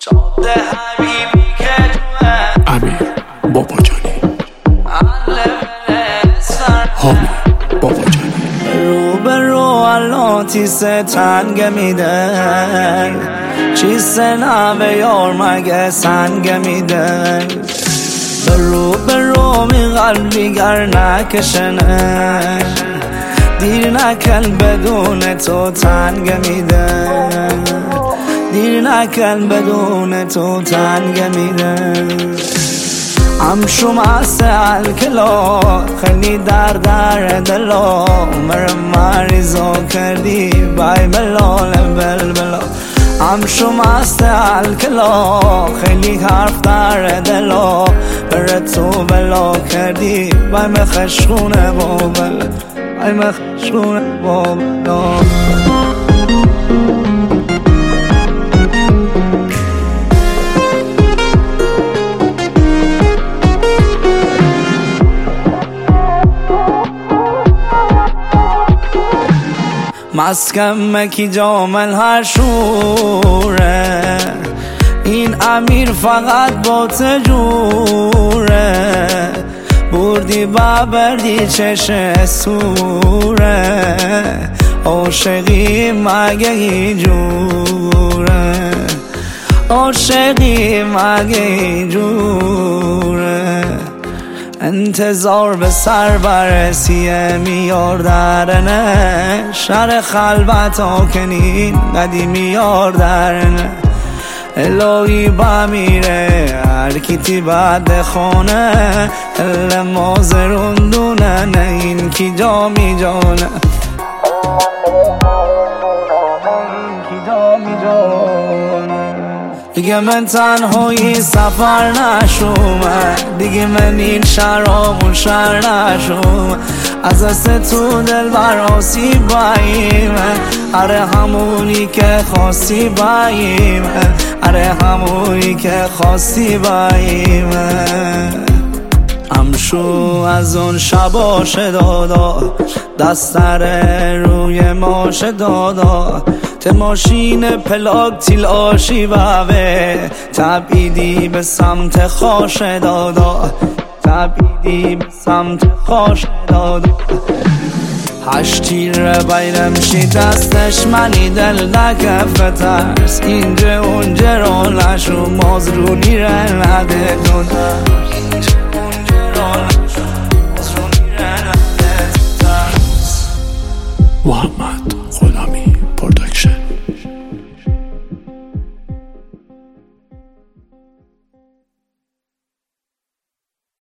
جاده حبیبی که توه امیر بابا جانی حامی بابا جانی رو به رو الاتیس تنگ میده چیست نوه یار مگه سنگ میده به رو می قلبی گر نکشنه دیر نکن بدون تو تنگ میده دیر نکن بدون تو تنگ میده همشوم از الکلا خیلی در دلا عمر مریضا کردی بای بلال بلبلا همشوم از الکلا خیلی حرف در دلا بر تو بلا کردی بای مخشخونه بابل بای مخشخونه بابلا مسکم کی جامل هر شوره این امیر فقط با تجوره بردی بردی چش سوره عاشقی مگه اینجوره عاشقی مگه اینجوره انتظار به سر برسیه میار درنه شر خلوت آکنین قدیمی یار درنه الهی بمیره هر کیتی بعد خونه دل مازروندونه نه این کی جا می جانه دیگه من تنهایی سفر نشومه دیگه من این شرامون شر نشومه از دست تو دل براسی باییمه اره همونی که خواستی باییمه اره همونی که خواستی باییمه همشو از اون شباش دادا دستر روی ماش دادا ته ماشین پلاک تیل آشی بوه تبیدی به سمت خوش دادا تبیدی به سمت خوش دادا هشتیر بیرم شی دستش منی دل نکف ترس اینجا اونجا رو نشو مازرونی رو نده دونه